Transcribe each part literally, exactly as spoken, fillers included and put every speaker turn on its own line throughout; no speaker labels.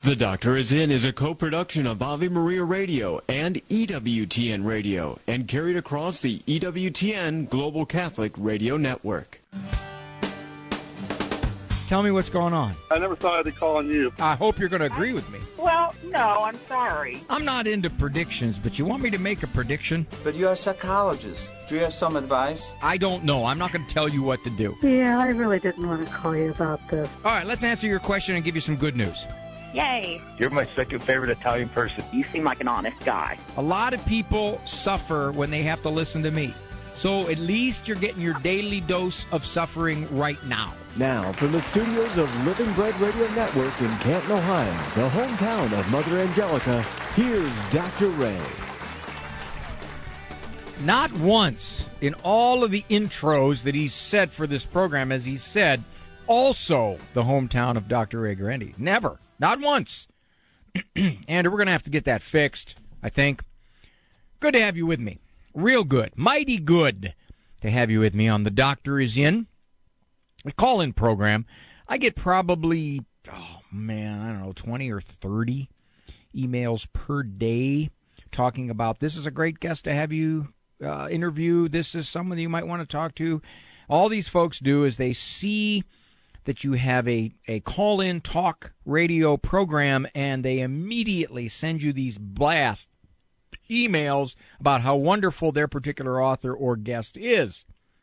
The Doctor Is In is a co-production of Ave Maria Radio and E W T N Radio and carried across the E W T N Global Catholic Radio Network.
Tell me what's going on.
I never thought I'd be calling you.
I hope you're going to agree with me.
Well, no, I'm sorry.
I'm not into predictions, but you want me to make a prediction?
But you're a psychologist. Do you have some advice?
I don't know. I'm not going to tell you what to do.
Yeah, I really didn't want to call you about this.
All right, let's answer your question and give you some good news.
Yay.
You're my second favorite Italian person.
You seem like an honest guy.
A lot of people suffer when they have to listen to me. So at least you're getting your daily dose of suffering right now.
Now, from the studios of Living Bread Radio Network in Canton, Ohio, the hometown of Mother Angelica, here's Doctor Ray.
Not once in all of the intros that he's said for this program has he said, also the hometown of Doctor Ray Guarendi. Never. Not once. Andrew, we're going to have to get that fixed, I think. Good to have you with me. Real good. Mighty good to have you with me on The Doctor Is In. A call-in program. I get probably, oh man, I don't know, twenty or thirty emails per day talking about this is a great guest to have you uh, interview. This is someone you might want to talk to. All these folks do is they see that you have a, a call-in talk radio program, and they immediately send you these blast emails about how wonderful their particular author or guest is.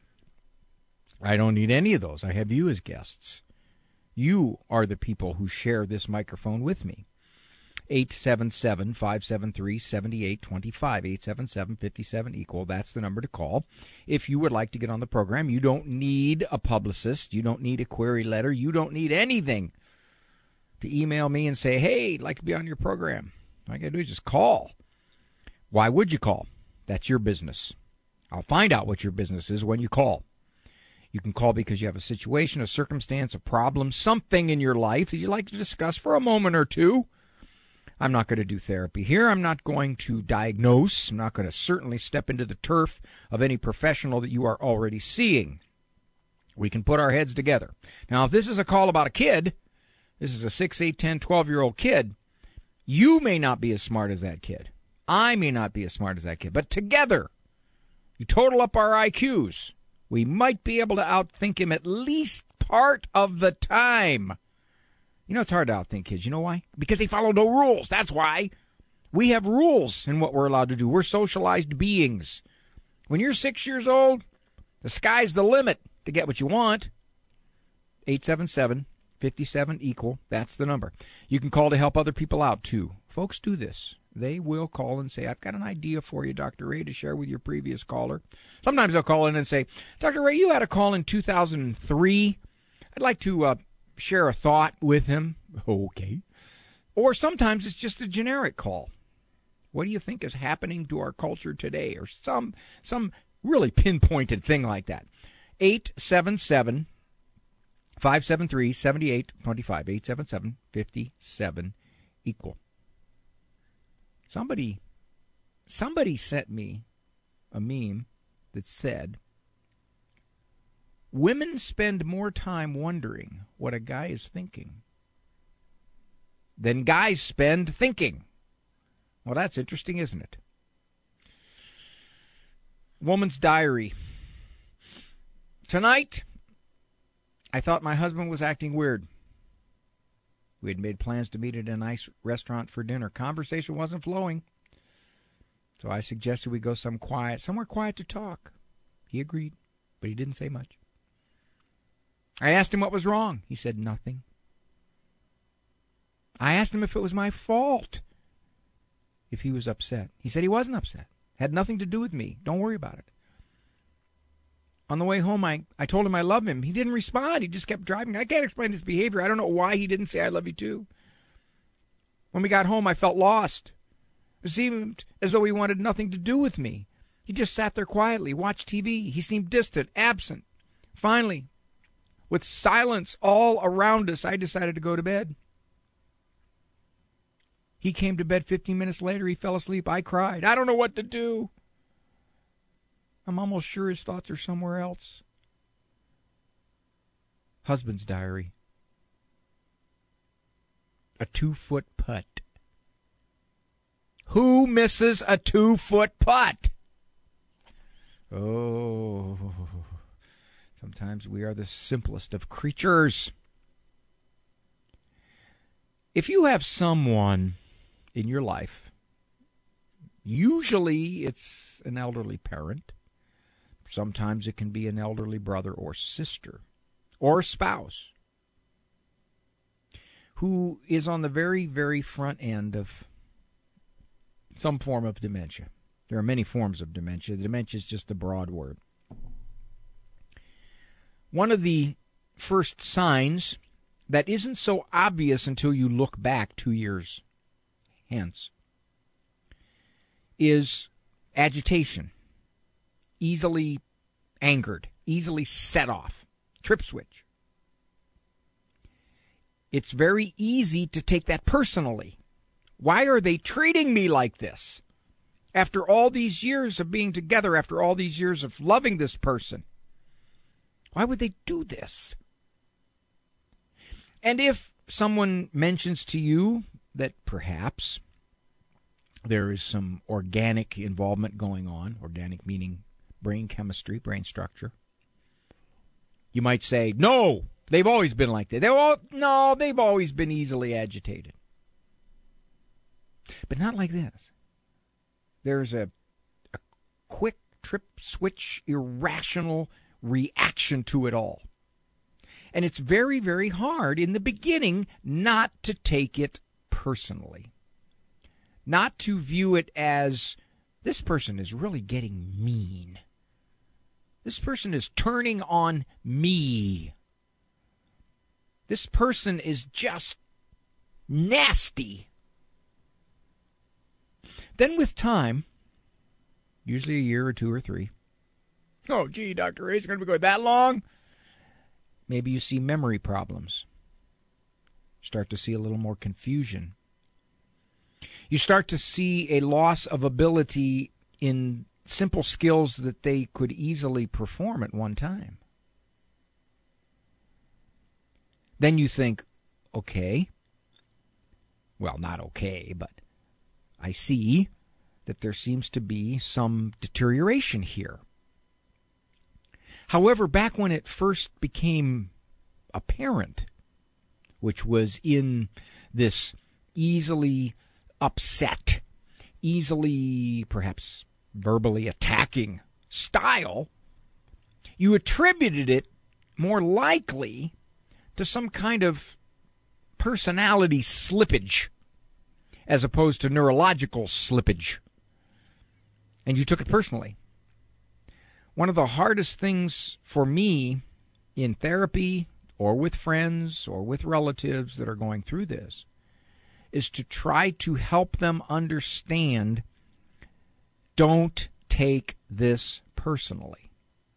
I don't need any of those. I have you as guests. You are the people who share this microphone with me. eight seven seven, five seven three, seven eight two five, eight seven seven, five seven, equal. That's the number to call. If you would like to get on the program, you don't need a publicist. You don't need a query letter. You don't need anything to email me and say, hey, I'd like to be on your program. All you got to do is just call. Why would you call? That's your business. I'll find out what your business is when you call. You can call because you have a situation, a circumstance, a problem, something in your life that you'd like to discuss for a moment or two. I'm not going to do therapy here. I'm not going to diagnose. I'm not going to certainly step into the turf of any professional that you are already seeing. We can put our heads together. Now, if this is a call about a kid, this is a six, eight, ten, twelve-year-old kid, you may not be as smart as that kid. I may not be as smart as that kid. But together, you total up our I Qs, we might be able to outthink him at least part of the time. You know, it's hard to outthink kids. You know why? Because they follow no rules. That's why. We have rules in what we're allowed to do. We're socialized beings. When you're six years old, the sky's the limit to get what you want. eight seven seven, five seven, equal. That's the number. You can call to help other people out, too. Folks do this. They will call and say, I've got an idea for you, Doctor Ray, to share with your previous caller. Sometimes they'll call in and say, Doctor Ray, you had a call in two thousand three. I'd like to uh, share a thought with him. Okay. Or sometimes it's just a generic call. What do you think is happening to our culture today? Or some some really pinpointed thing like that. eight seven seven, five seven three, seven eight two five. eight seven seven, five seven, equal. Somebody, somebody sent me a meme that said, women spend more time wondering what a guy is thinking than guys spend thinking. Well, that's interesting, isn't it? Woman's diary. Tonight, I thought my husband was acting weird. We had made plans to meet at a nice restaurant for dinner. Conversation wasn't flowing. So I suggested we go some quiet, somewhere quiet to talk. He agreed, but he didn't say much. I asked him what was wrong. He said nothing. I asked him if it was my fault, if he was upset. He said he wasn't upset. Had nothing to do with me. Don't worry about it. On the way home, I, I told him I love him. He didn't respond. He just kept driving. I can't explain his behavior. I don't know why he didn't say I love you too. When we got home, I felt lost. It seemed as though he wanted nothing to do with me. He just sat there quietly, watched T V. He seemed distant, absent. Finally, with silence all around us, I decided to go to bed. He came to bed fifteen minutes later. He fell asleep. I cried. I don't know what to do. I'm almost sure his thoughts are somewhere else. Husband's diary. a two-foot putt? Who misses a two-foot putt? Oh, sometimes we are the simplest of creatures. If you have someone in your life, usually it's an elderly parent. Sometimes it can be an elderly brother or sister or spouse who is on the very, very front end of some form of dementia. There are many forms of dementia. Dementia is just a broad word. One of the first signs that isn't so obvious until you look back two years hence is agitation, easily angered, easily set off, trip switch. It's very easy to take that personally. Why are they treating me like this? After all these years of being together, after all these years of loving this person, why would they do this? And if someone mentions to you that perhaps there is some organic involvement going on, organic meaning brain chemistry, brain structure, you might say, no, they've always been like that. They've all, no, they've always been easily agitated. But not like this. There's a, a quick trip switch, irrational reaction to it all. And it's very, very hard in the beginning not to take it personally. Not to view it as, this person is really getting mean. This person is turning on me. This person is just nasty. Then with time, usually a year or two or three, oh, gee, Doctor Ray, it's going to be going that long? Maybe you see memory problems. Start to see a little more confusion. You start to see a loss of ability in simple skills that they could easily perform at one time. Then you think, okay, well, not okay, but I see that there seems to be some deterioration here. However, back when it first became apparent, which was in this easily upset, easily perhaps verbally attacking style, you attributed it more likely to some kind of personality slippage as opposed to neurological slippage. And you took it personally. One of the hardest things for me in therapy or with friends or with relatives that are going through this is to try to help them understand, don't take this personally.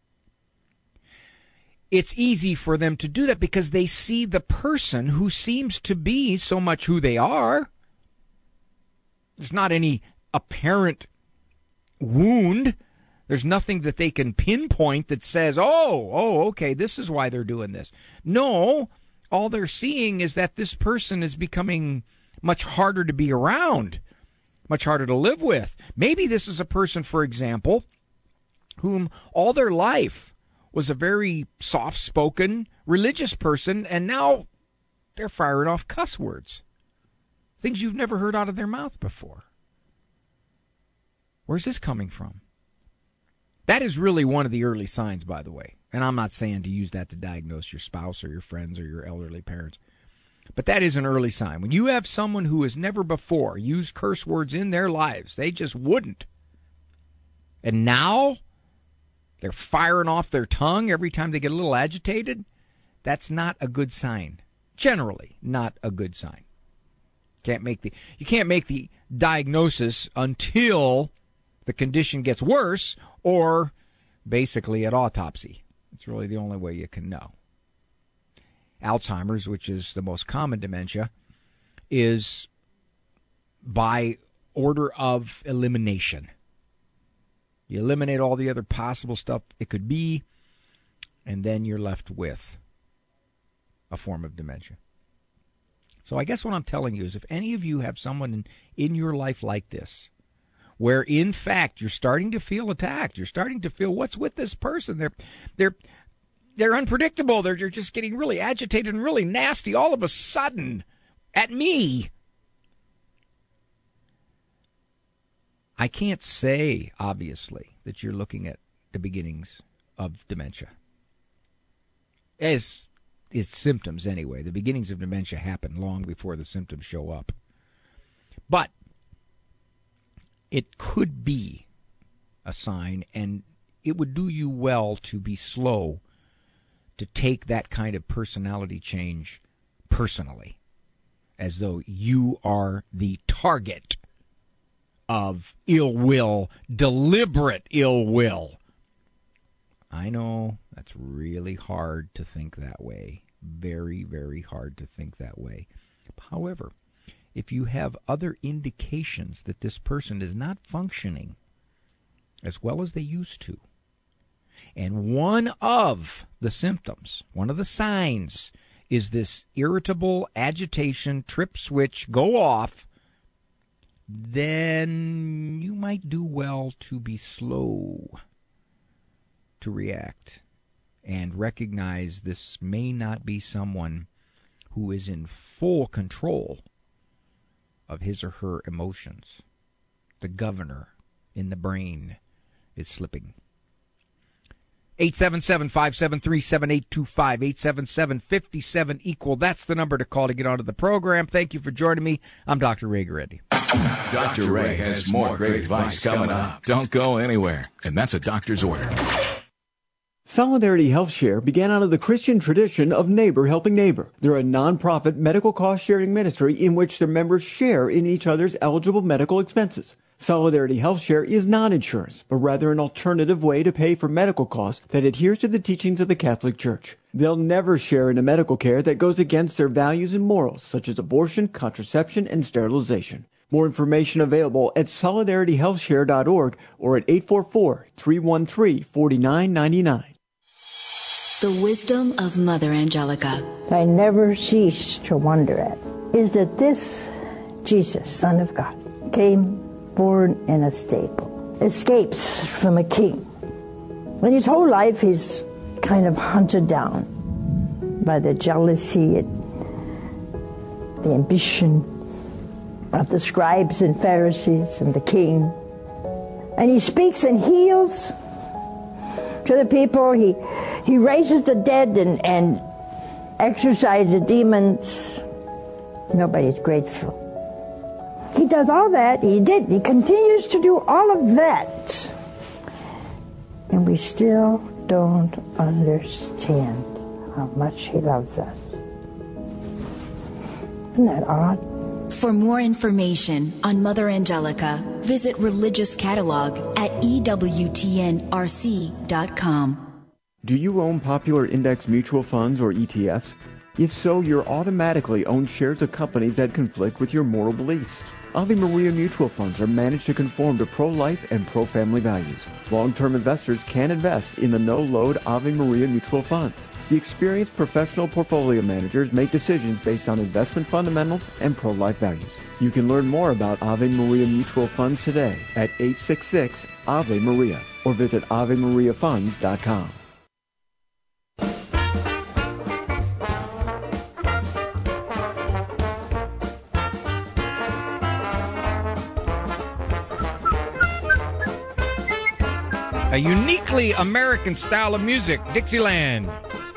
It's easy for them to do that because they see the person who seems to be so much who they are. There's not any apparent wound. There's nothing that they can pinpoint that says, oh, oh, okay, this is why they're doing this. No, all they're seeing is that this person is becoming much harder to be around, much harder to live with. Maybe this is a person, for example, whom all their life was a very soft-spoken, religious person, and now they're firing off cuss words, things you've never heard out of their mouth before. Where's this coming from? That is really one of the early signs, by the way. And I'm not saying to use that to diagnose your spouse or your friends or your elderly parents. But that is an early sign. When you have someone who has never before used curse words in their lives, they just wouldn't. And now they're firing off their tongue every time they get a little agitated, that's not a good sign. Generally, not a good sign. Can't make the you can't make the diagnosis until the condition gets worse or basically at autopsy. It's really the only way you can know. Alzheimer's, which is the most common dementia, is by order of elimination. You eliminate all the other possible stuff it could be, and then you're left with a form of dementia. So I guess what I'm telling you is if any of you have someone in, in your life like this, where in fact you're starting to feel attacked, you're starting to feel what's with this person, they're they're they're unpredictable, they're, they're just getting really agitated and really nasty all of a sudden at me. I can't say, obviously, that you're looking at the beginnings of dementia. As its symptoms, anyway. The beginnings of dementia happen long before the symptoms show up. But it could be a sign, and it would do you well to be slow to take that kind of personality change personally, as though you are the target of ill will, deliberate ill will. I know that's really hard to think that way. Very, very hard to think that way. However, if you have other indications that this person is not functioning as well as they used to, and one of the symptoms, one of the signs, is this irritable agitation, trip switch, go off, then you might do well to be slow to react and recognize this may not be someone who is in full control of his or her emotions. The governor in the brain is slipping. eight seven seven, five seven three, seven eight two five, eight seven seven, five seven, equal. That's the number to call to get onto the program. Thank you for joining me. I'm Doctor Ray Guarendi.
Doctor Ray has more great advice coming up. Don't go anywhere. And that's a doctor's order.
Solidarity Health Share began out of the Christian tradition of neighbor helping neighbor. They're a non-profit medical cost-sharing ministry in which their members share in each other's eligible medical expenses. Solidarity Health Share is not insurance, but rather an alternative way to pay for medical costs that adheres to the teachings of the Catholic Church. They'll never share in a medical care that goes against their values and morals, such as abortion, contraception, and sterilization. More information available at solidarity health share dot org or at eight four four, three one three, four nine nine nine.
The wisdom of Mother Angelica.
I never cease to wonder at is that this Jesus, Son of God, came born in a stable, escapes from a king. When his whole life he's kind of hunted down by the jealousy and the ambition of the scribes and Pharisees and the king. And he speaks and heals to the people. He he raises the dead and, and exorcises the demons. Nobody's grateful. He does all that. He did. He continues to do all of that. And we still don't understand how much he loves us. Isn't that odd?
For more information on Mother Angelica, visit Religious Catalog at E W T N R C dot com.
Do you own popular index mutual funds or E T Fs? If so, you're automatically own shares of companies that conflict with your moral beliefs. Ave Maria mutual funds are managed to conform to pro-life and pro-family values. Long-term investors can invest in the no-load Ave Maria mutual funds. The experienced professional portfolio managers make decisions based on investment fundamentals and pro-life values. You can learn more about Ave Maria mutual funds today at eight six six, A V E Maria or visit ave maria funds dot com.
A uniquely American style of music, Dixieland.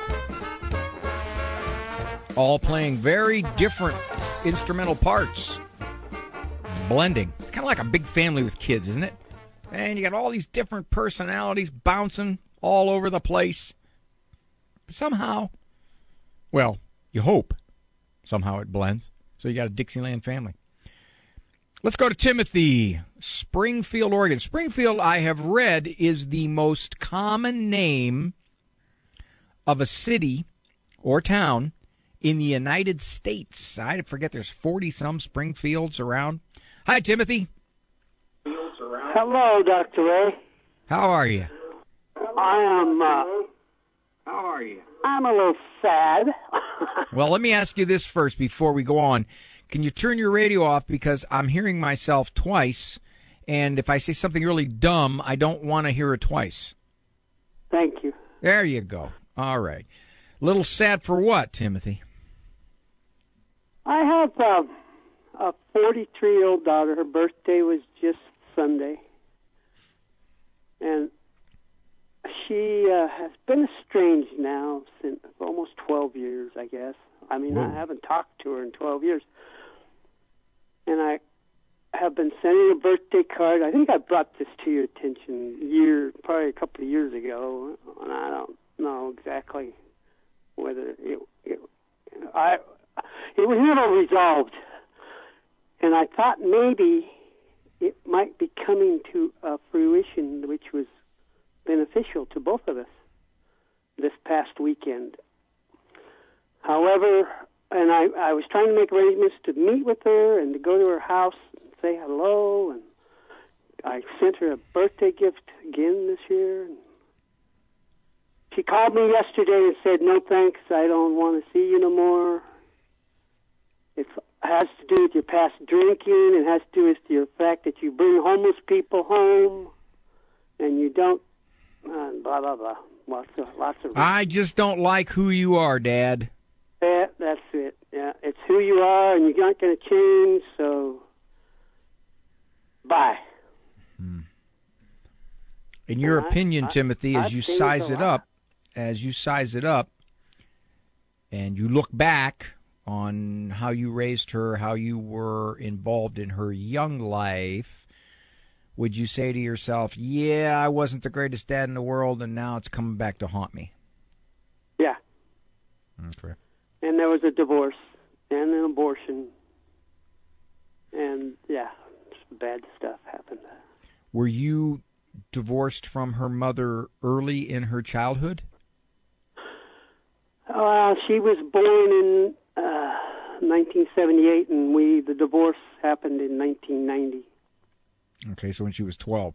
All playing very different instrumental parts. Blending. It's kind of like a big family with kids, isn't it? And you got all these different personalities bouncing all over the place. Somehow, well, you hope somehow it blends. So you got a Dixieland family. Let's go to Timothy, Springfield, Oregon. Springfield, I have read, is the most common name of a city or town in the United States. I forget there's forty-some Springfields around. Hi, Timothy.
Hello, Doctor Ray.
How are you?
I am, uh... How are you? I'm a little sad.
Well, let me ask you this first before we go on. Can you turn your radio off, because I'm hearing myself twice, and if I say something really dumb, I don't want to hear it twice.
Thank you.
There you go. All right. Little sad for what, Timothy?
I have uh, a forty-three-year-old daughter. Her birthday was just Sunday. And she uh, has been estranged now since almost twelve years, I guess. I mean, Whoa. I haven't talked to her in twelve years. And I have been sending a birthday card. I think I brought this to your attention year, probably a couple of years ago, and I don't know exactly whether it, it I it was never resolved. And I thought maybe it might be coming to a fruition which was beneficial to both of us this past weekend. However, and I, I was trying to make arrangements to meet with her and to go to her house and say hello, and I sent her a birthday gift again this year. And she called me yesterday and said, no thanks, I don't want to see you no more. It has to do with your past drinking, it has to do with your fact that you bring homeless people home, and you don't, uh, blah, blah, blah. Lots of, lots of...
I just don't like who you are, Dad.
Yeah, that's it. Yeah, it's who you are, and you're not going to change, so bye.
Hmm. In your
and
opinion,
I,
Timothy,
I,
as you size it up, as you size it up, and you look back on how you raised her, how you were involved in her young life, would you say to yourself, yeah, I wasn't the greatest dad in the world, and now it's coming back to haunt me?
Yeah.
Okay.
And there was a divorce and an abortion. And, yeah, bad stuff happened.
Were you divorced from her mother early in her childhood?
Uh, she was born in uh, nineteen seventy-eight, and we the divorce happened in nineteen ninety.
Okay, so when she was twelve.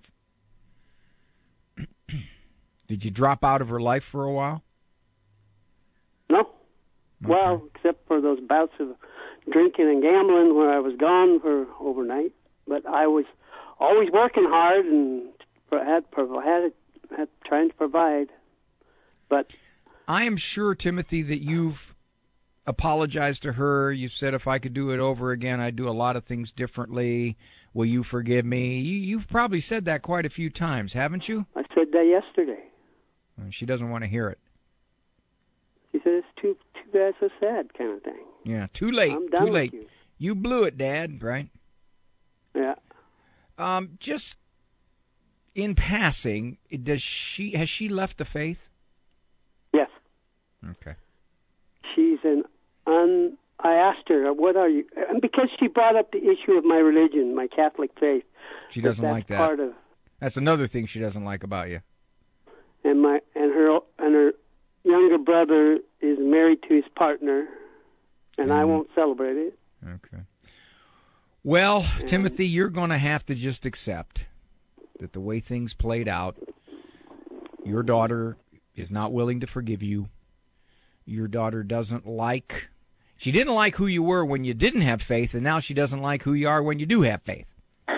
Did you drop out of her life for a while?
No.
Okay.
Well, except for those bouts of drinking and gambling where I was gone for overnight. But I was always working hard and had, had, had trying to provide. But
I am sure, Timothy, that you've apologized to her. You said if I could do it over again, I'd do a lot of things differently. Will you forgive me? You, you've probably said that quite a few times, haven't you?
I said that yesterday.
She doesn't want to hear it.
She said it's too too bad, so sad, kind of thing.
Yeah, too late.
I'm done
too late.
With you.
You blew it, Dad. Right?
Yeah.
Um, just in passing, does she has she left the faith?
Yes.
Okay.
She's an un. I asked her, "What are you?" And because she brought up the issue of my religion, my Catholic faith.
She doesn't
that's
like that.
Part of,
that's another thing she doesn't like about you.
And my and her and her younger brother is married to his partner, and mm. I won't celebrate it.
Okay. Well, and Timothy, you're going to have to just accept that the way things played out, your daughter is not willing to forgive you. Your daughter doesn't like, she didn't like who you were when you didn't have faith, and now she doesn't like who you are when you do have faith.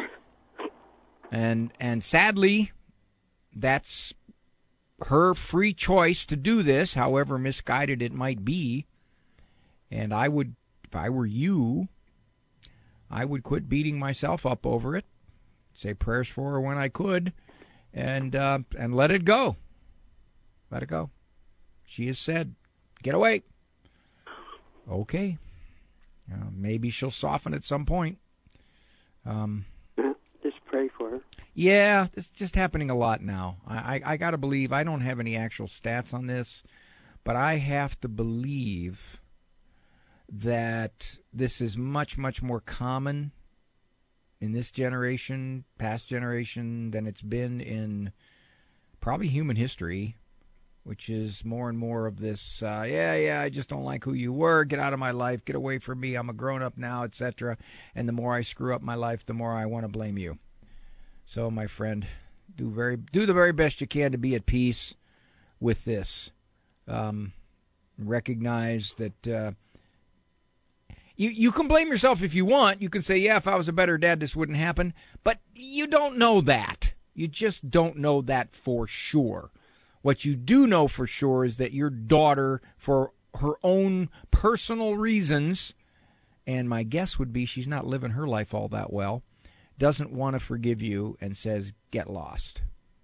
And and sadly, that's her free choice to do this, however misguided it might be. And I would, if I were you, I would quit beating myself up over it, say prayers for her when I could, and uh, and let it go. Let it go. She has said, get away. Okay. Uh, maybe she'll soften at some point. Um,
Just pray for her.
Yeah, this is just happening a lot now. I, I, I got to believe, I don't have any actual stats on this, but I have to believe that this is much, much more common in this generation, past generation, than it's been in probably human history, which is more and more of this, uh, yeah, yeah, I just don't like who you were, get out of my life, get away from me, I'm a grown-up now, et cetera. And the more I screw up my life, the more I want to blame you. So, my friend, do very do the very best you can to be at peace with this. Um, Recognize that uh, you, you can blame yourself if you want. You can say, yeah, if I was a better dad, this wouldn't happen. But you don't know that. You just don't know that for sure. What you do know for sure is that your daughter, for her own personal reasons, and my guess would be she's not living her life all that well, doesn't want to forgive you and says, get lost.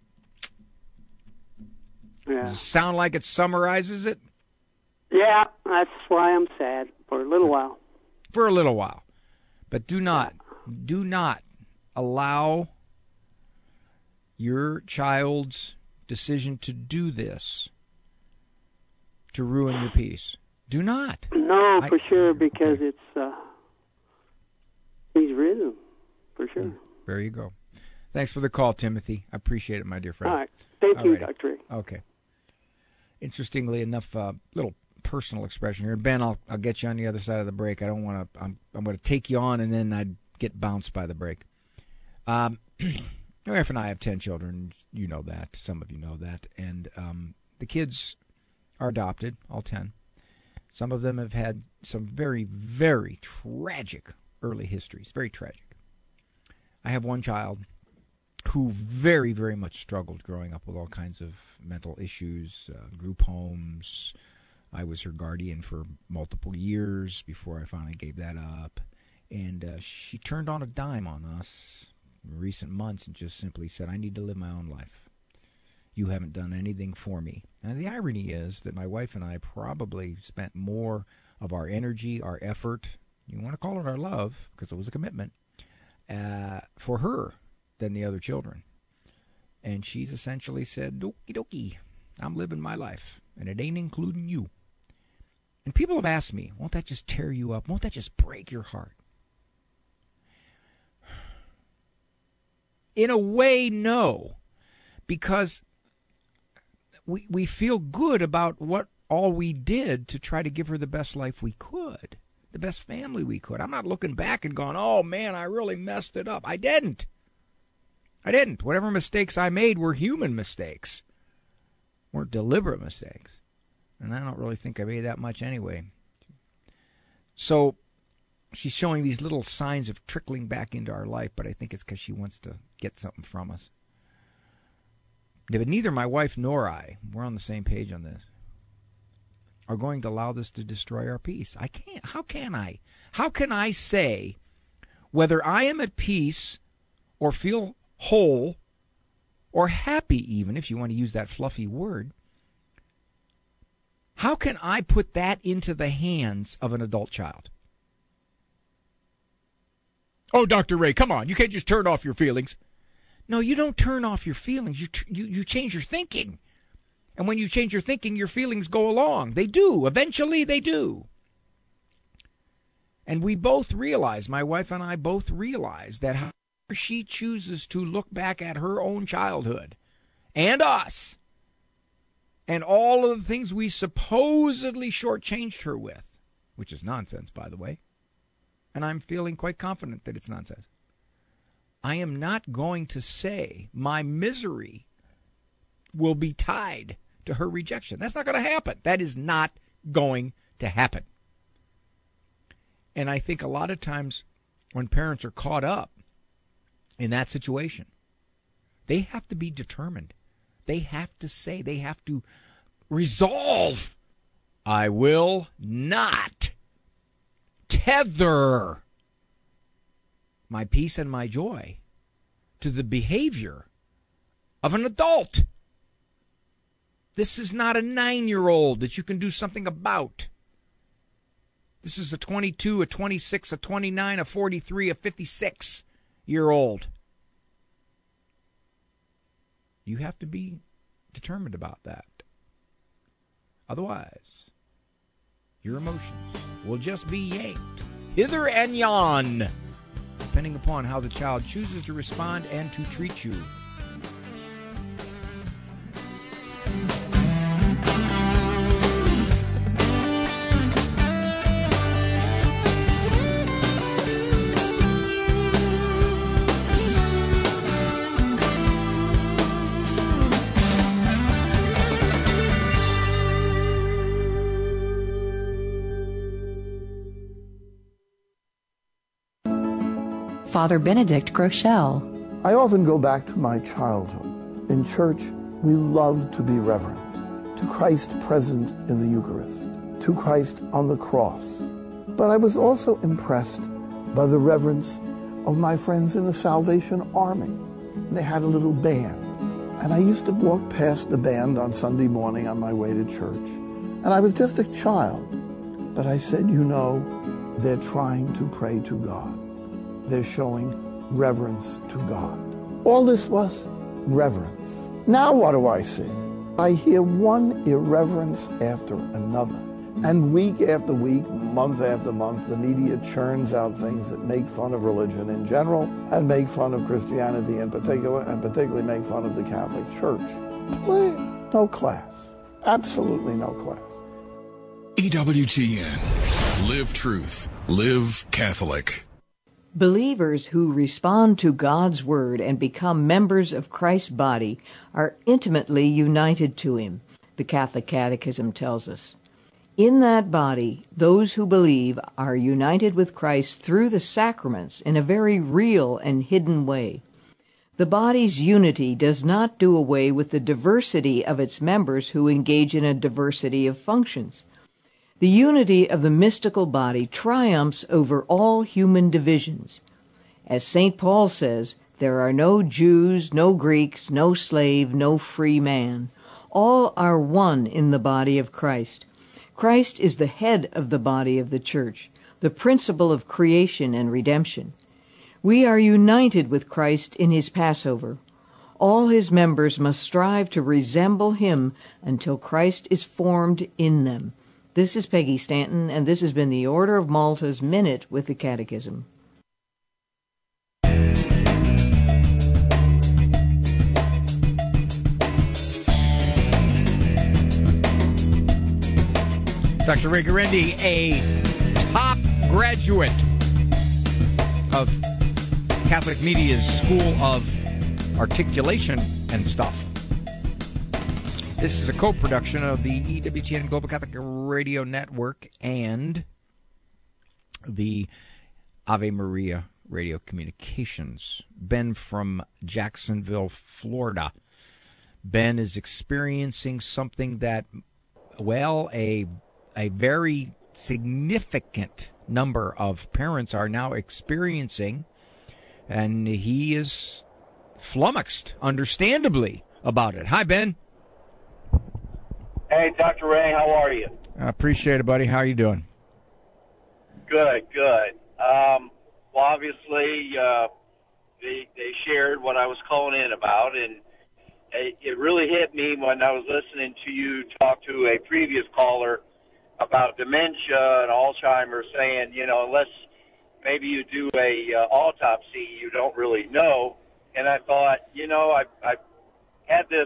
Yeah.
Does it sound like it summarizes it?
Yeah, that's why I'm sad for a little while.
For a little while. But do not, do not allow your child's decision to do this to ruin your peace. Do not.
No,
I,
for sure, because okay. it's, uh, he's risen, for sure.
There you go. Thanks for the call, Timothy. I appreciate it, my dear friend.
All right. Thank
All
you,
right.
Doctor Ray.
Okay. Interestingly enough, uh, little personal expression here. Ben, I'll I'll get you on the other side of the break. I don't want to. I'm I'm going to take you on, and then I'd get bounced by the break. Um, my wife and I have ten children. You know that. Some of you know that, and um, the kids are adopted, all ten. Some of them have had some very, very tragic early histories. Very tragic. I have one child who very, very much struggled growing up with all kinds of mental issues, uh, group homes. I was her guardian for multiple years before I finally gave that up. And uh, she turned on a dime on us in recent months and just simply said, I need to live my own life. You haven't done anything for me. And the irony is that my wife and I probably spent more of our energy, our effort, you want to call it our love, because it was a commitment, uh, for her than the other children. And she's essentially said, okie dokie, I'm living my life, and it ain't including you. And people have asked me, won't that just tear you up? Won't that just break your heart? In a way, no. Because we we feel good about what all we did to try to give her the best life we could, the best family we could. I'm not looking back and going, oh, man, I really messed it up. I didn't. I didn't. Whatever mistakes I made were human mistakes, weren't deliberate mistakes. And I don't really think I made that much anyway. So she's showing these little signs of trickling back into our life, but I think it's because she wants to get something from us. But neither my wife nor I, we're on the same page on this, are going to allow this to destroy our peace. I can't. How can I? How can I say whether I am at peace or feel whole or happy, even if you want to use that fluffy word? How can I put that into the hands of an adult child? Oh, Doctor Ray, come on. You can't just turn off your feelings. No, you don't turn off your feelings. You, you, you change your thinking. And when you change your thinking, your feelings go along. They do. Eventually, they do. And we both realize, my wife and I both realize that how she chooses to look back at her own childhood and us and all of the things we supposedly shortchanged her with, which is nonsense, by the way, and I'm feeling quite confident that it's nonsense. I am not going to say my misery will be tied to her rejection. That's not going to happen. That is not going to happen. And I think a lot of times when parents are caught up in that situation, they have to be determined. They have to say, they have to resolve, I will not tether my peace and my joy to the behavior of an adult. This is not a nine-year-old that you can do something about. This is a twenty-two, a twenty-six, a twenty-nine, a forty-three, a fifty-six-year-old. You have to be determined about that. Otherwise, your emotions will just be yanked hither and yon, depending upon how the child chooses to respond and to treat you.
Father Benedict Groeschel.
I often go back to my childhood. In church, we love to be reverent, to Christ present in the Eucharist, to Christ on the cross. But I was also impressed by the reverence of my friends in the Salvation Army. They had a little band, and I used to walk past the band on Sunday morning on my way to church. And I was just a child, but I said, you know, they're trying to pray to God. They're showing reverence to God. All this was reverence. Now what do I see? I hear one irreverence after another. And week after week, month after month, the media churns out things that make fun of religion in general and make fun of Christianity in particular, and particularly make fun of the Catholic Church. Please, no class. Absolutely no class.
E W T N. Live truth. Live Catholic.
Believers who respond to God's Word and become members of Christ's body are intimately united to Him, the Catholic Catechism tells us. In that body, those who believe are united with Christ through the sacraments in a very real and hidden way. The body's unity does not do away with the diversity of its members who engage in a diversity of functions. The unity of the mystical body triumphs over all human divisions. As Saint Paul says, there are no Jews, no Greeks, no slave, no free man. All are one in the body of Christ. Christ is the head of the body of the Church, the principle of creation and redemption. We are united with Christ in His Passover. All His members must strive to resemble Him until Christ is formed in them. This is Peggy Stanton, and this has been the Order of Malta's Minute with the Catechism.
Doctor Ray Guarendi, a top graduate of Catholic Media's School of Articulation and stuff. This is a co-production of the E W T N Global Catholic Radio Network and the Ave Maria Radio Communications. Ben from Jacksonville, Florida. Ben is experiencing something that, well, a a very significant number of parents are now experiencing, and he is flummoxed, understandably, about it. Hi, Ben.
Hey, Doctor Ray, how are you?
I appreciate it, buddy. How are you doing?
Good, good. Um, well, obviously, uh, they, they shared what I was calling in about, and it, it really hit me when I was listening to you talk to a previous caller about dementia and Alzheimer's, saying, you know, unless maybe you do a uh, autopsy, you don't really know. And I thought, you know, I I had this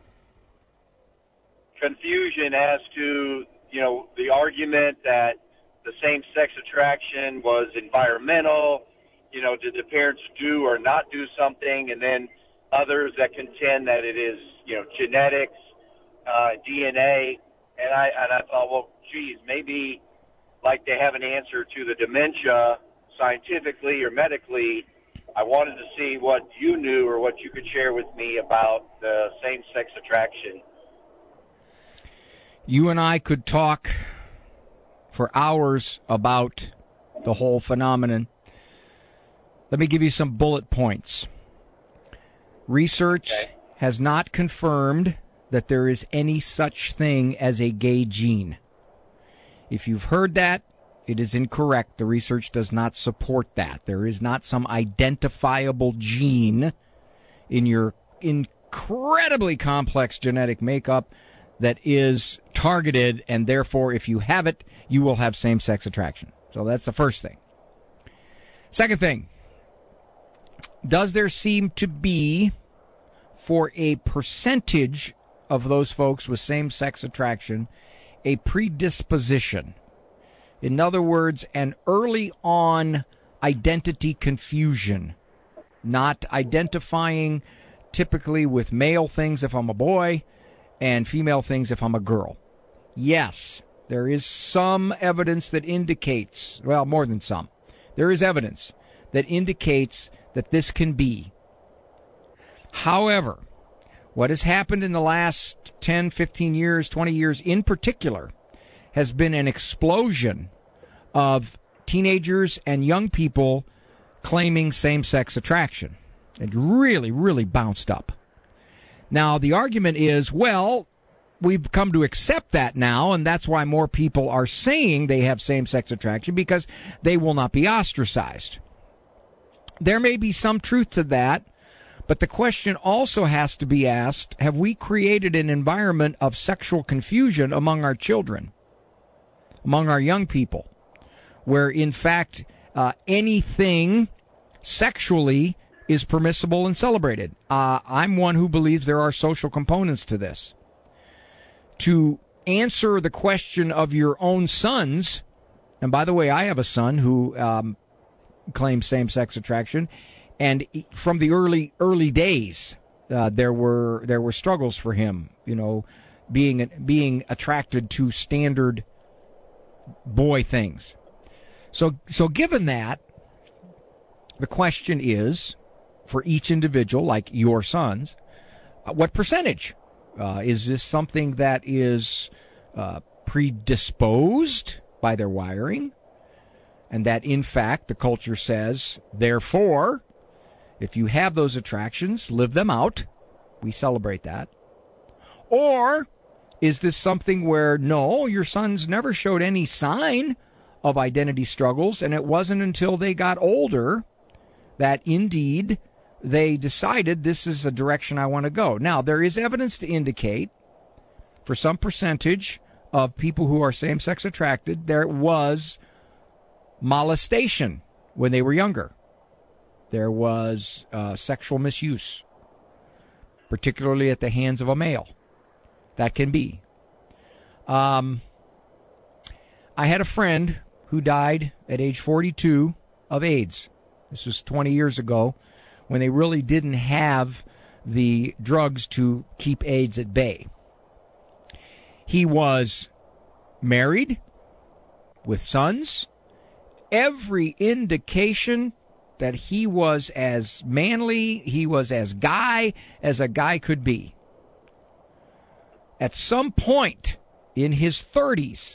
confusion as to, you know, the argument that the same-sex attraction was environmental, you know, did the parents do or not do something, and then others that contend that it is, you know, genetics, uh, D N A, and I and I thought, well, geez, maybe like they have an answer to the dementia scientifically or medically. I wanted to see what you knew or what you could share with me about the same-sex attraction.
You and I could talk for hours about the whole phenomenon. Let me give you some bullet points. Research okay. has not confirmed that there is any such thing as a gay gene. If you've heard that, it is incorrect. The research does not support that. There is not some identifiable gene in your incredibly complex genetic makeup that is targeted, and therefore, if you have it, you will have same-sex attraction. So that's the first thing. Second thing, does there seem to be, for a percentage of those folks with same-sex attraction, a predisposition? In other words, an early-on identity confusion, not identifying typically with male things if I'm a boy and female things if I'm a girl. Yes, there is some evidence that indicates, well, more than some, there is evidence that indicates that this can be. However, what has happened in the last ten, fifteen years, twenty years in particular, has been an explosion of teenagers and young people claiming same-sex attraction. It really, really bounced up. Now, the argument is, well, we've come to accept that now, and that's why more people are saying they have same-sex attraction, because they will not be ostracized. There may be some truth to that, but the question also has to be asked, have we created an environment of sexual confusion among our children, among our young people, where, in fact, uh, anything sexually is permissible and celebrated? Uh, I'm one who believes there are social components to this. To answer the question of your own sons, and by the way, I have a son who um, claims same-sex attraction, and from the early early days, uh, there were there were struggles for him, you know, being being attracted to standard boy things. So so given that, the question is, for each individual, like your sons, uh, what percentage? Uh, is this something that is uh, predisposed by their wiring? And that, in fact, the culture says, therefore, if you have those attractions, live them out. We celebrate that. Or is this something where, no, your sons never showed any sign of identity struggles, and it wasn't until they got older that, indeed, they decided this is a direction I want to go. Now, there is evidence to indicate, for some percentage of people who are same-sex attracted, there was molestation when they were younger. There was uh, sexual misuse, particularly at the hands of a male. That can be. Um, I had a friend who died at age forty-two of AIDS. This was twenty years ago, when they really didn't have the drugs to keep AIDS at bay. He was married with sons. Every indication that he was as manly, he was as guy as a guy could be. At some point in his thirties,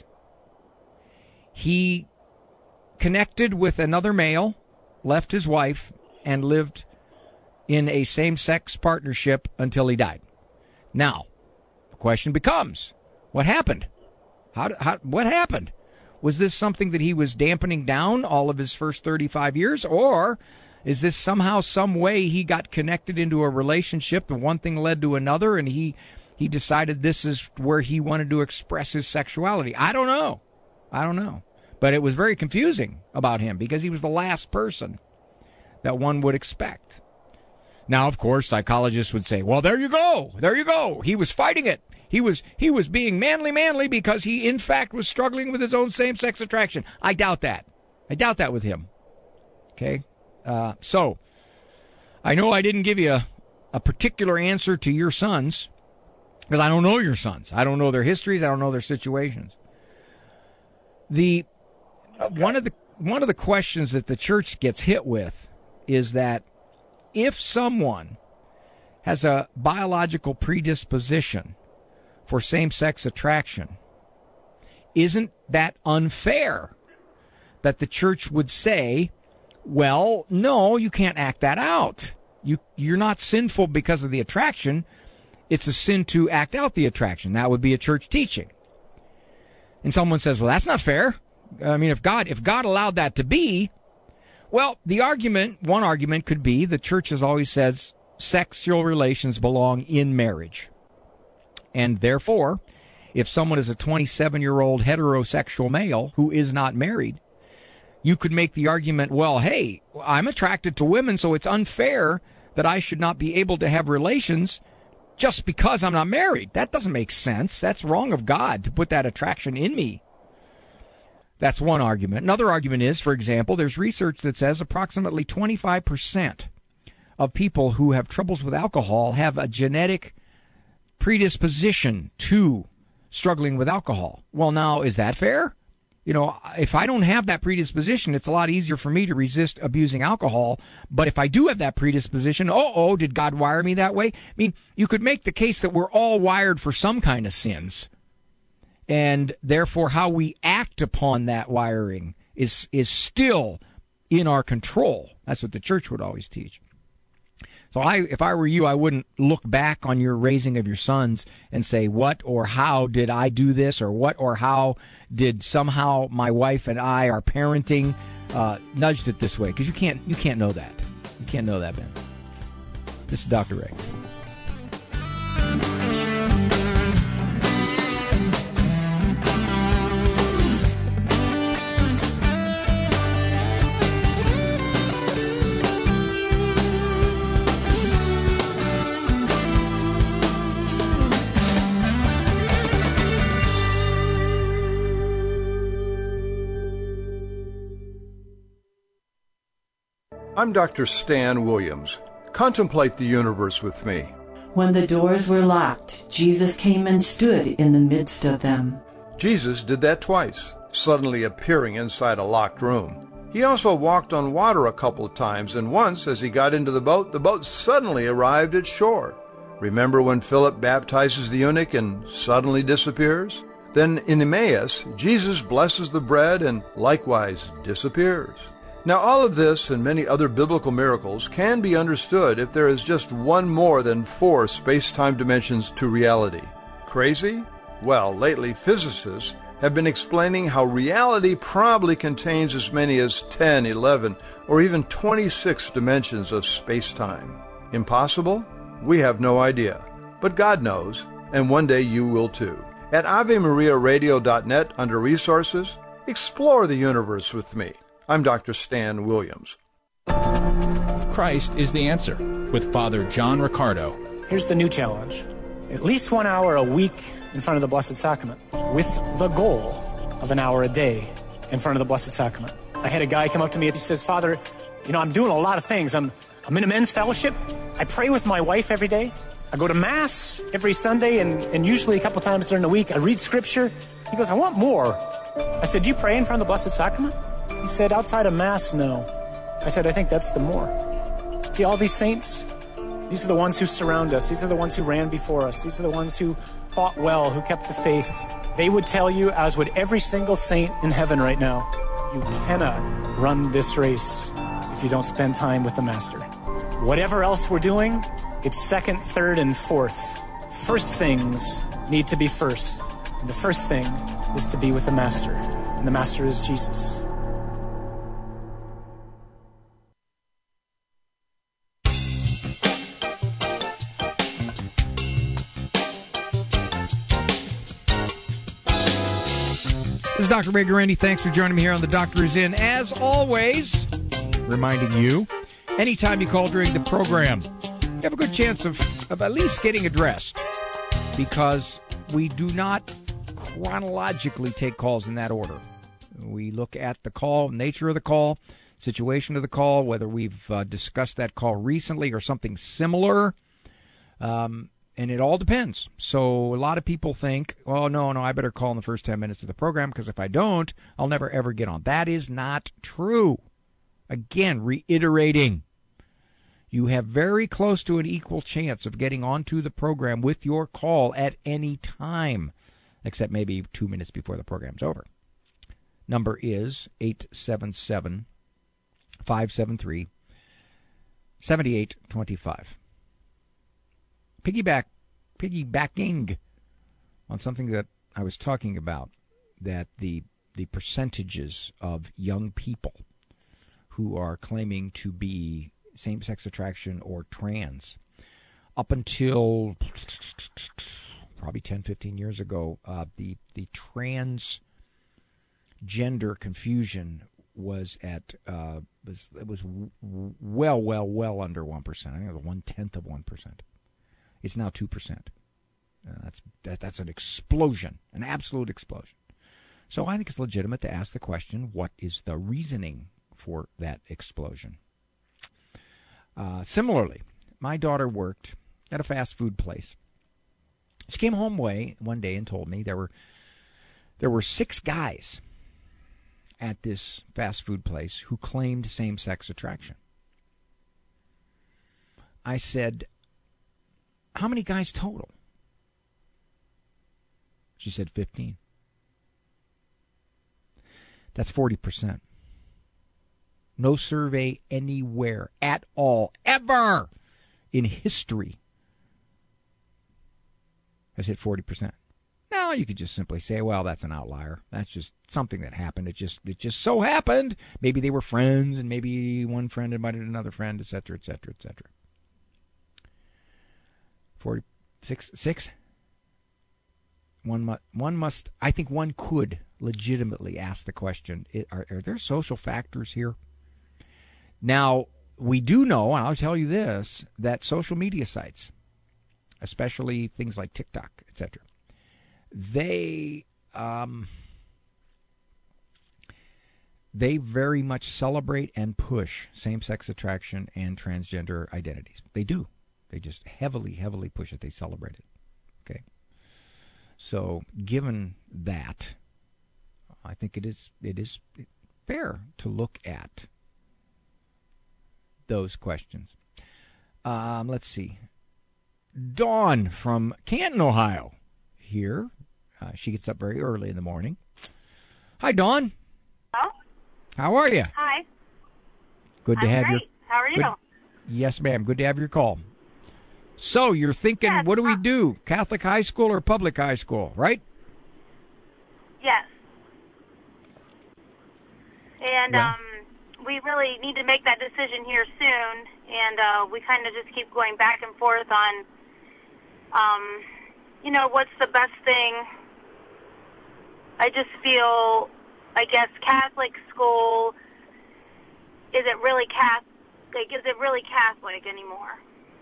he connected with another male, left his wife, and lived in a same-sex partnership until he died. Now, the question becomes, what happened? How, how what happened? Was this something that he was dampening down all of his first thirty-five years, or is this somehow some way he got connected into a relationship and one thing led to another and he he decided this is where he wanted to express his sexuality? I don't know. I don't know. But it was very confusing about him because he was the last person that one would expect. Now, of course, psychologists would say, well, there you go. There you go. He was fighting it. He was he was being manly, manly because he, in fact, was struggling with his own same-sex attraction. I doubt that. I doubt that with him. Okay? Uh, so, I know I didn't give you a, a particular answer to your sons because I don't know your sons. I don't know their histories. I don't know their situations. The okay. one of the one of the questions that the church gets hit with is that if someone has a biological predisposition for same-sex attraction, isn't that unfair that the church would say, well, no, you can't act that out. You, you're not sinful because of the attraction. It's a sin to act out the attraction. That would be a church teaching. And someone says, well, that's not fair. I mean, if God, if God allowed that to be, well, the argument, one argument could be the church has always says sexual relations belong in marriage. And therefore, if someone is a twenty-seven-year-old heterosexual male who is not married, you could make the argument, well, hey, I'm attracted to women, so it's unfair that I should not be able to have relations just because I'm not married. That doesn't make sense. That's wrong of God to put that attraction in me. That's one argument. Another argument is, for example, there's research that says approximately twenty-five percent of people who have troubles with alcohol have a genetic predisposition to struggling with alcohol. Well, now, is that fair? You know, if I don't have that predisposition, it's a lot easier for me to resist abusing alcohol. But if I do have that predisposition, oh, oh, did God wire me that way? I mean, you could make the case that we're all wired for some kind of sins. And therefore, how we act upon that wiring is is still in our control. That's what the church would always teach. So I, if I were you, I wouldn't look back on your raising of your sons and say, what or how did I do this, or what or how did somehow my wife and I, our parenting, uh, nudged it this way? Because you can't, you can't know that. You can't know that, Ben. This is Doctor Ray.
I'm Doctor Stan Williams. Contemplate the universe with me.
When the doors were locked, Jesus came and stood in the midst of them.
Jesus did that twice, suddenly appearing inside a locked room. He also walked on water a couple of times, and once, as he got into the boat, the boat suddenly arrived at shore. Remember when Philip baptizes the eunuch and suddenly disappears? Then in Emmaus, Jesus blesses the bread and likewise disappears. Now, all of this and many other biblical miracles can be understood if there is just one more than four space-time dimensions to reality. Crazy? Well, lately physicists have been explaining how reality probably contains as many as ten, eleven, or even twenty-six dimensions of space-time. Impossible? We have no idea. But God knows, and one day you will too. At Ave Maria Radio dot net under Resources, explore the universe with me. I'm Doctor Stan Williams.
Christ is the answer with Father John Riccardo.
Here's the new challenge. At least one hour a week in front of the Blessed Sacrament, with the goal of an hour a day in front of the Blessed Sacrament. I had a guy come up to me and he says, Father, you know, I'm doing a lot of things. I'm, I'm in a men's fellowship. I pray with my wife every day. I go to Mass every Sunday and, and usually a couple times during the week. I read Scripture. He goes, I want more. I said, do you pray in front of the Blessed Sacrament? He said, outside of Mass, no. I said, I think that's the more. See, all these saints, these are the ones who surround us. These are the ones who ran before us. These are the ones who fought well, who kept the faith. They would tell you, as would every single saint in heaven right now, you cannot run this race if you don't spend time with the Master. Whatever else we're doing, it's second, third, and fourth. First things need to be first. And the first thing is to be with the Master. And the Master is Jesus.
This is Doctor Ray Guarendi. Thanks for joining me here on The Doctor Is In. As always, reminding you, anytime you call during the program, you have a good chance of, of at least getting addressed, because we do not chronologically take calls in that order. We look at the call, nature of the call, situation of the call, whether we've uh, discussed that call recently or something similar. Um And it all depends. So a lot of people think, oh, no, no, I better call in the first ten minutes of the program, because if I don't, I'll never, ever get on. That is not true. Again, reiterating, you have very close to an equal chance of getting onto the program with your call at any time, except maybe two minutes before the program's over. Number is eight seven seven, five seven three, seven eight two five. Piggyback, piggybacking on something that I was talking about, that the the percentages of young people who are claiming to be same-sex attraction or trans, up until probably ten, fifteen years ago, uh, the the transgender confusion was at uh, was it was well, well, well under one percent. I think it was one tenth of one percent. It's now two percent. Uh, that's that, that's an explosion, an absolute explosion. So I think it's legitimate to ask the question, what is the reasoning for that explosion? Uh, similarly, my daughter worked at a fast food place. She came home way one day and told me there were there were six guys at this fast food place who claimed same-sex attraction. I said, how many guys total? She said fifteen. That's forty percent. No survey anywhere at all, ever in history has hit forty percent. Now, you could just simply say, well, that's an outlier. That's just something that happened. It just it just so happened. Maybe they were friends, and maybe one friend invited another friend, et cetera, et cetera, et cetera. forty-six, six? One, mu- one must, I think one could legitimately ask the question, are, are there social factors here? Now, we do know, and I'll tell you this, that social media sites, especially things like TikTok, et cetera, they um, they very much celebrate and push same-sex attraction and transgender identities. They do. They just heavily, heavily push it. They celebrate it. Okay. So, given that, I think it is it is fair to look at those questions. Um, let's see. Dawn from Canton, Ohio, here. Uh, she gets up very early in the morning. Hi, Dawn.
Hello.
How are you?
Hi.
Good to
I'm
have
great.
you.
How are you?
Good, yes, ma'am. Good to have your call. So you're thinking,
yes,
what do we
uh,
do? Catholic high school or public high school, right?
Yes. And
Well.
um, we really need to make that decision here soon. And uh, we kind of just keep going back and forth on, um, you know, what's the best thing. I just feel, I guess, Catholic school, is it really Catholic? Is it really Catholic anymore?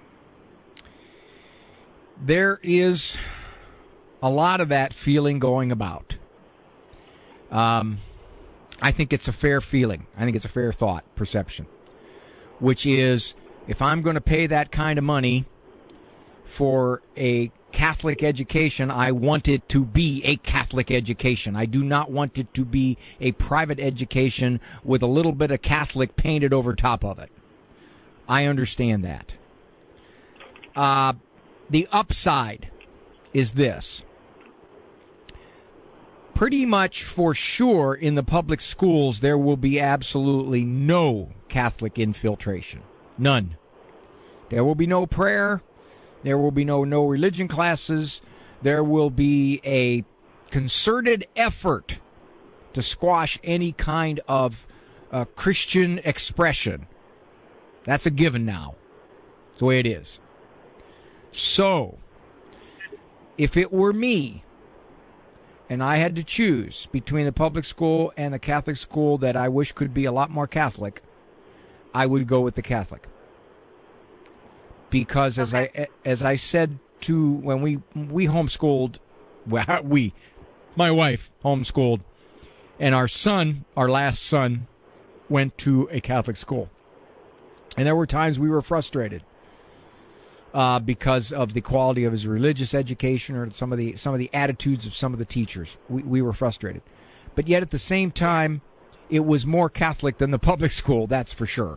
There is a lot of that feeling going about. Um, I think it's a fair feeling. I think it's a fair thought, perception, which is if I'm going to pay that kind of money for a Catholic education, I want it to be a Catholic education. I do not want it to be a private education with a little bit of Catholic painted over top of it. I understand that. Uh, the upside is this. Pretty much for sure in the public schools, there will be absolutely no Catholic infiltration. None. There will be no prayer. There will be no no religion classes. There will be a concerted effort to squash any kind of uh, Christian expression. That's a given now. It's the way it is. So, if it were me, and I had to choose between the public school and the Catholic school that I wish could be a lot more Catholic, I would go with the Catholic. Because as okay. I as I said to when we we homeschooled, well, we, my wife homeschooled, and our son, our last son, went to a Catholic school, and there were times we were frustrated uh, because of the quality of his religious education or some of the some of the attitudes of some of the teachers. We we were frustrated, but yet at the same time, it was more Catholic than the public school. That's for sure.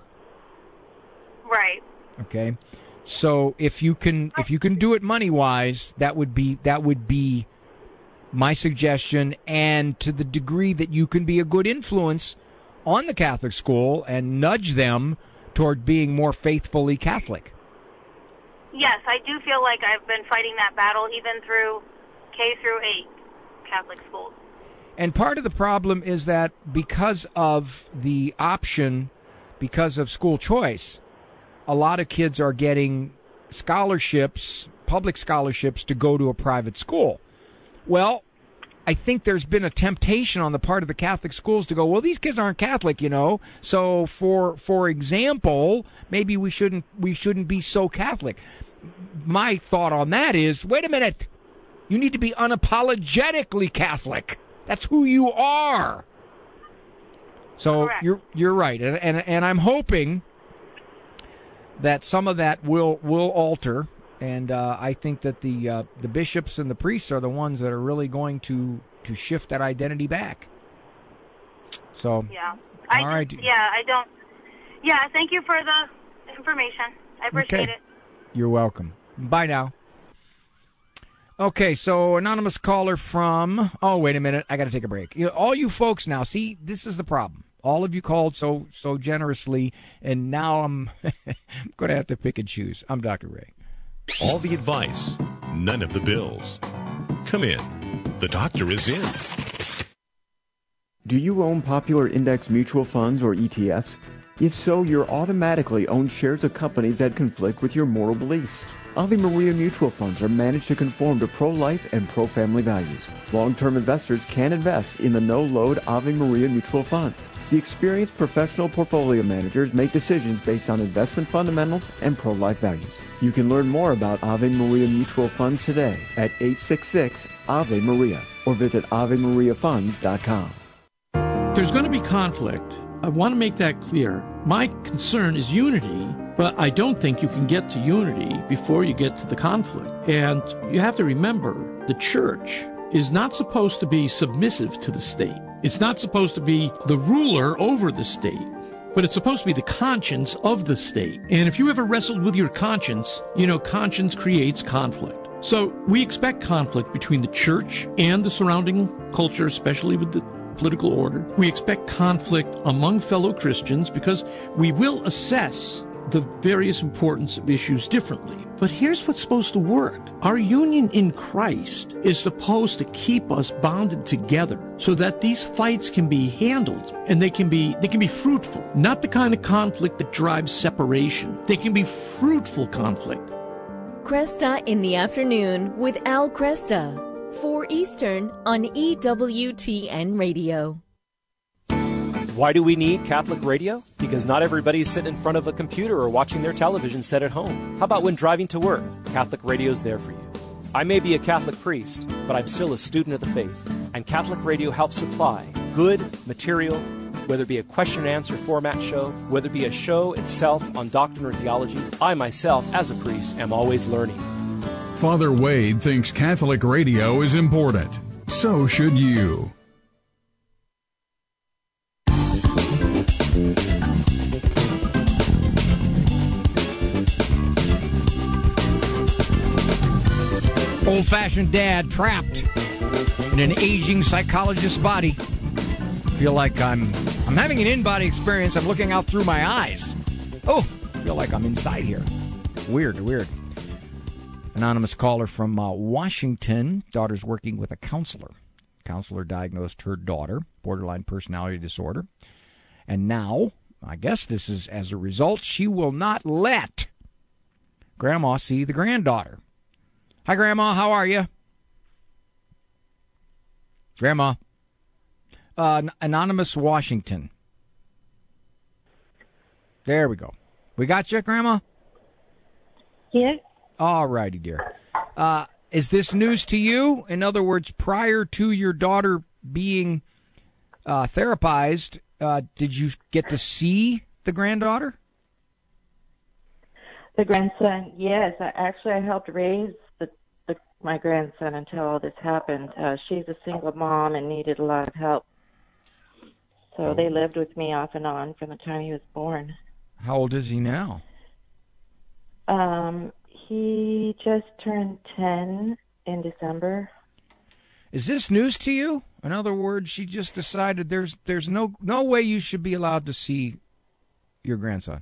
Right.
Okay. So if you can if you can do it money wise, that would be that would be my suggestion, and to the degree that you can be a good influence on the Catholic school and nudge them toward being more faithfully Catholic.
Yes, I do feel like I've been fighting that battle even through K through eight Catholic schools.
And part of the problem is that because of the option, because of school choice, a lot of kids are getting scholarships, public scholarships, to go to a private school. Well, I think there's been a temptation on the part of the Catholic schools to go, well, these kids aren't Catholic, you know, so for for example, maybe we shouldn't we shouldn't be so Catholic. My thought on that is, wait a minute, you need to be unapologetically Catholic. That's who you are. So Correct. you're you're right, and and, and I'm hoping that some of that will will alter, and uh, I think that the uh, the bishops and the priests are the ones that are really going to, to shift that identity back. So,
Yeah. I
all right.
just, yeah, I don't. Yeah, thank you for the information. I appreciate
Okay.
it.
You're welcome. Bye now. Okay, so anonymous caller from, oh, wait a minute. I got to take a break. You know, all you folks now, see, this is the problem. All of you called so so generously, and now I'm, I'm going to have to pick and choose. I'm Doctor Ray.
All the advice, none of the bills. Come in. The doctor is in.
Do you own popular index mutual funds or E T Fs? If so, you're automatically own shares of companies that conflict with your moral beliefs. Ave Maria mutual funds are managed to conform to pro-life and pro-family values. Long-term investors can invest in the no-load Ave Maria mutual funds. The experienced professional portfolio managers make decisions based on investment fundamentals and pro-life values. You can learn more about Ave Maria mutual funds today at eight six six Ave Maria or visit ave maria funds dot com.
There's going to be conflict. I want to make that clear. My concern is unity, but I don't think you can get to unity before you get to the conflict. And you have to remember, the church is not supposed to be submissive to the state. It's not supposed to be the ruler over the state, but it's supposed to be the conscience of the state. And if you ever wrestled with your conscience, you know conscience creates conflict. So we expect conflict between the church and the surrounding culture, especially with the political order. We expect conflict among fellow Christians because we will assess the various importance of issues differently. But here's what's supposed to work. Our union in Christ is supposed to keep us bonded together so that these fights can be handled and they can be they can be fruitful. Not the kind of conflict that drives separation. They can be fruitful conflict.
Cresta in the afternoon with Al Cresta. four Eastern on E W T N Radio.
Why do we need Catholic radio? Because not everybody's sitting in front of a computer or watching their television set at home. How about when driving to work? Catholic radio's there for you. I may be a Catholic priest, but I'm still a student of the faith. And Catholic radio helps supply good material, whether it be a question and answer format show, whether it be a show itself on doctrine or theology. I myself, as a priest, am always learning.
Father Wade thinks Catholic radio is important. So should you.
Old-fashioned dad trapped in an aging psychologist's body. Feel like I'm I'm having an in-body experience. I'm looking out through my eyes. Oh, feel like I'm inside here. Weird, weird. Anonymous caller from uh, Washington. Daughter's working with a counselor. Counselor diagnosed her daughter borderline personality disorder. And now, I guess this is as a result, she will not let Grandma see the granddaughter. Hi, Grandma. How are you? Grandma. Uh, Anonymous Washington. There we go. We got you, Grandma?
Yes.
All righty, dear. Uh, is this news to you? In other words, prior to your daughter being uh, therapized, uh, did you get to see the granddaughter?
The grandson, yes. I, actually, I helped raise the, the, my grandson until all this happened. Uh, she's a single mom and needed a lot of help. So they lived with me off and on from the time he was born.
How old is he now?
Um, he just turned ten in December.
Is this news to you? In other words, she just decided there's there's no no way you should be allowed to see your grandson.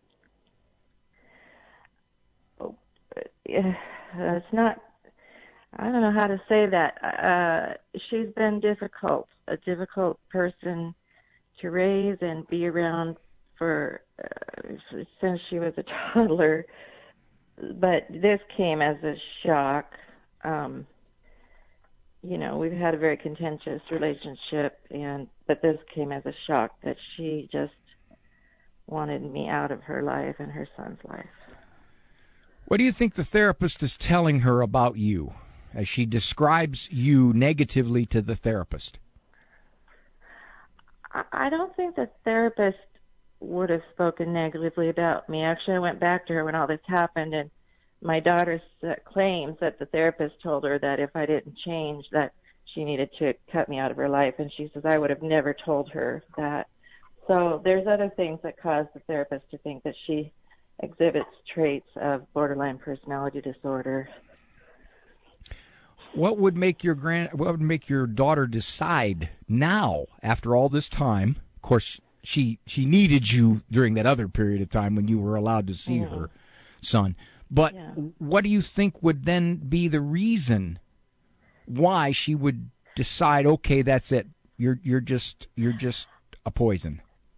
Oh, yeah, it's not. I don't know how to say that. Uh, she's been difficult, a difficult person to raise and be around for uh, since she was a toddler. But this came as a shock. Um, you know, we've had a very contentious relationship, and but this came as a shock that she just wanted me out of her life and her son's life.
What do you think the therapist is telling her about you as she describes you negatively to the therapist?
I don't think the therapist would have spoken negatively about me. Actually, I went back to her when all this happened, and my daughter claims that the therapist told her that if I didn't change, that she needed to cut me out of her life. And she says, I would have never told her that. So there's other things that cause the therapist to think that she exhibits traits of borderline personality disorder.
What would make your grand what would make your daughter decide now, after all this time? Of course, she she needed you during that other period of time when you were allowed to see
mm-hmm.
her son. But
yeah.
what do you think would then be the reason why she would decide, okay, that's it. You're you're just you're just a poison?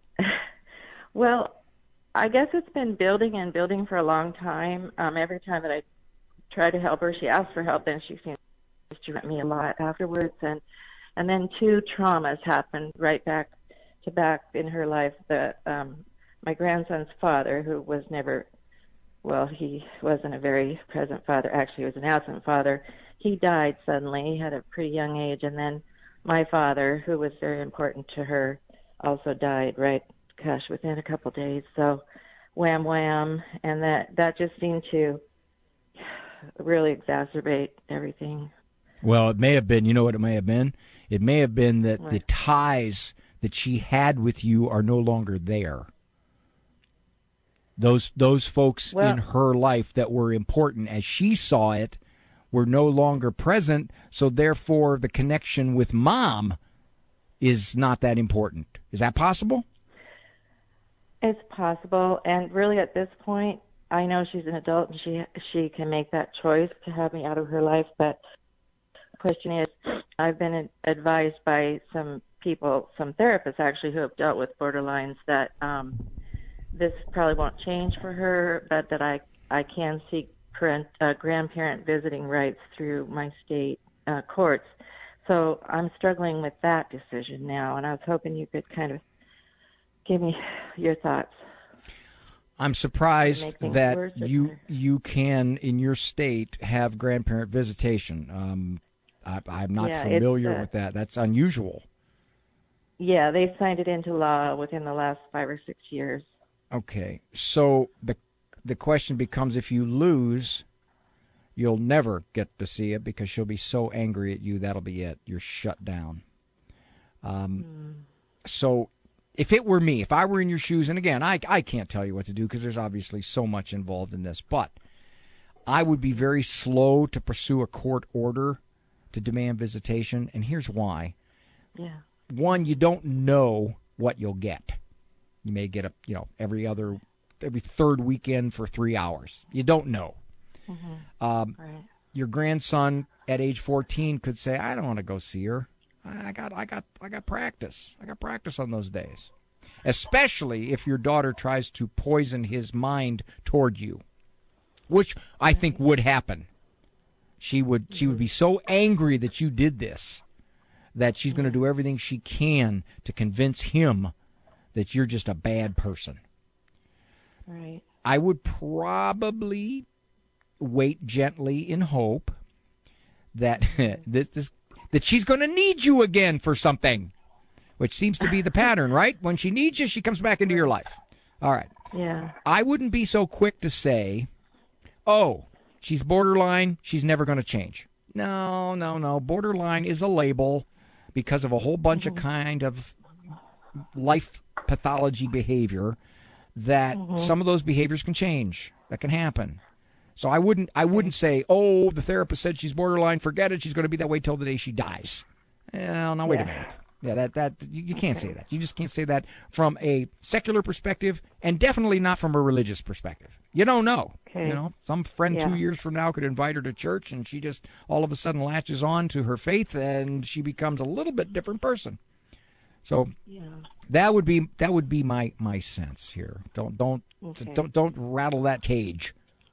Well, I guess it's been building and building for a long time. Um, every time that I try to help her, she asks for help, and she seems to hurt me a lot afterwards. And and then two traumas happened right back to back in her life. The um, my grandson's father, who was never, well, he wasn't a very present father. Actually, he was an absent father. He died suddenly. He had a pretty young age. And then my father, who was very important to her, also died right, gosh, within a couple of days. So wham, wham. And that, that just seemed to really exacerbate everything.
Well, it may have been, you know what it may have been? It may have been that
what?
the ties that she had with you are no longer there. Those those folks
well,
in her life that were important as she saw it were no longer present, so therefore the connection with Mom is not that important. Is that possible?
It's possible, and really at this point, I know she's an adult and she she can make that choice to have me out of her life, but the question is, I've been advised by some people, some therapists actually, who have dealt with borderlines, that um, this probably won't change for her, but that I, I can seek parent, uh, grandparent visiting rights through my state uh, courts. So I'm struggling with that decision now, and I was hoping you could kind of give me your thoughts.
I'm surprised that you
or...
you can, in your state, have grandparent visitation. Um, I, I'm not
yeah,
familiar
uh,
with that. That's unusual.
Yeah, they signed it into law within the last five or six years.
Okay, so the the question becomes, if you lose, you'll never get to see it because she'll be so angry at you, that'll be it. You're shut down. Um, mm. So if it were me, if I were in your shoes, and again, I, I can't tell you what to do because there's obviously so much involved in this, but I would be very slow to pursue a court order to demand visitation, and here's why.
Yeah.
One, you don't know what you'll get. You may get a, you know, every other, every third weekend for three hours. You don't know.
Mm-hmm.
Um,
right.
Your grandson at age fourteen could say, "I don't want to go see her. I got, I got, I got practice. I got practice on those days." Especially if your daughter tries to poison his mind toward you, which I think would happen. She would, she would be so angry that you did this that she's going to do everything she can to convince him that you're just a bad person.
Right.
I would probably wait gently in hope that this, this that she's going to need you again for something, which seems to be the pattern, right? When she needs you, she comes back into your life. All right.
Yeah.
I wouldn't be so quick to say, oh, she's borderline, she's never going to change. No, no, no. Borderline is a label because of a whole bunch mm-hmm. of kind of life pathology behavior that mm-hmm. some of those behaviors can change. That can happen. So I wouldn't I wouldn't say, oh, the therapist said she's borderline, forget it, she's going to be that way till the day she dies. Well, now wait yeah. a minute. Yeah, that that you, you can't okay. say that. You just can't say that from a secular perspective, and definitely not from a religious perspective. You don't know.
Okay.
You know, some friend
yeah.
two years from now could invite her to church, and she just all of a sudden latches on to her faith, and she becomes a little bit different person. So
yeah.
that would be that would be my, my sense here. Don't don't
okay.
don't don't rattle that cage.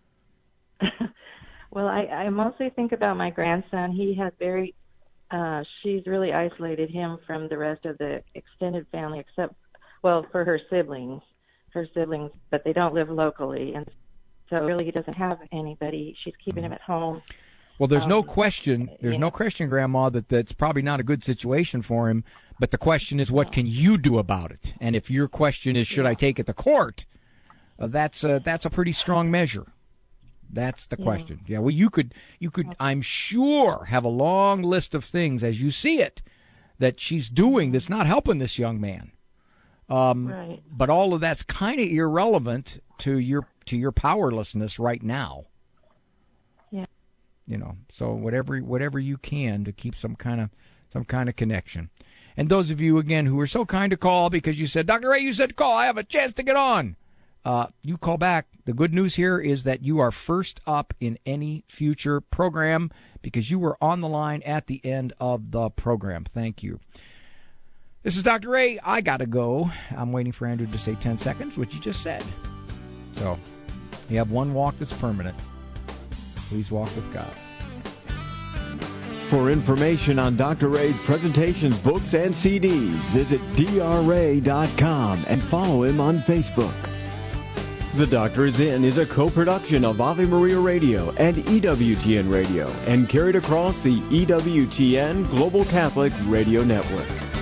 Well, I, I mostly think about my grandson. He had very, uh, she's really isolated him from the rest of the extended family, except, well, for her siblings, her siblings, but they don't live locally, and so really he doesn't have anybody. She's keeping him at home.
Well, there's
um,
no question, there's
yeah.
no question, Grandma, that that's probably not a good situation for him, but the question is, what can you do about it? And if your question is, should
yeah.
I take it to court, uh, that's, a, that's a pretty strong measure. That's the
Yeah.
question. Yeah, well, you could, you could, I'm sure, have a long list of things as you see it that she's doing that's not helping this young man. Um,
Right.
But all of that's kind of irrelevant to your to your powerlessness right now.
Yeah.
You know, so whatever whatever you can to keep some kind of some kind of connection. And those of you again who were so kind to call because you said, Doctor Ray, you said call, I have a chance to get on. Uh, you call back. The good news here is that you are first up in any future program because you were on the line at the end of the program. Thank you. This is Doctor Ray. I got to go. I'm waiting for Andrew to say ten seconds, which you just said. So you have one walk that's permanent. Please walk with God.
For information on Doctor Ray's presentations, books, and C Ds, visit D R ray dot com and follow him on Facebook. The Doctor Is In is a co-production of Ave Maria Radio and E W T N Radio and carried across the E W T N Global Catholic Radio Network.